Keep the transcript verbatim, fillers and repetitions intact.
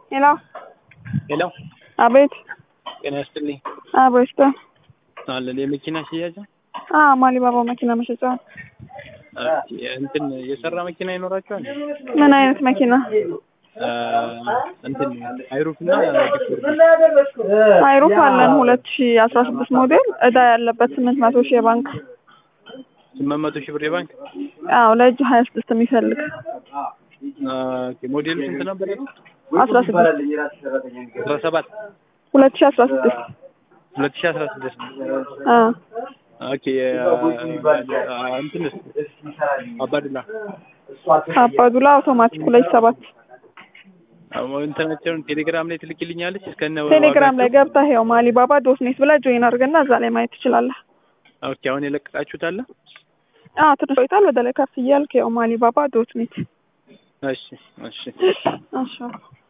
Hello. Hello. አቤት። ጤና ይስጥልኝ። አቤት። አለ የመኪና ሽያጭ? አዎ ማሊባባ መኪና መሸጫ። እንትን የሰራ መኪና ይኖራችኋል? ምን አይነት መኪና? እንትን አይሩፍ እና አይሩፍ አለን ሁለት ሺህ አስራ ስድስት ሞዴል እዳ ያለበት ስምንት መቶ ሺህ የባንክ ስምንት መቶ ሺህ ብር የባንክ? አዎ ለእጅ ሀያ ስድስት የሚፈልግ። ኦኬ ሞዴሉ ስንት ነበር? አስራ ስድስት አስራ ሰባት ሁለት ሺህ አስራ ስድስት ሁለት ሺህ አስራ ስድስት አ ኦኬ እንትንስ አባዱላ አባዱላ አውቶማቲክ ሁለት ሺህ ሰባት እንትናቸውን ቴሌግራም ላይ ትልኪልኛለች እስከነ ቴሌግራም ላይ ገብተህ ይኸው ማሊባባ ዶት ኔት ብለህ ጆይን አድርገና እዛ ላይ ማየት ትችላለህ። ኦኬ አሁን የለቀቃችሁት አለ? አዎ ትንሽ ቆይቷል። ወደ ላይ ከፍ እያልክ ይኸው ማሊባባ ዶት ኔት። እሺ እሺ እሺ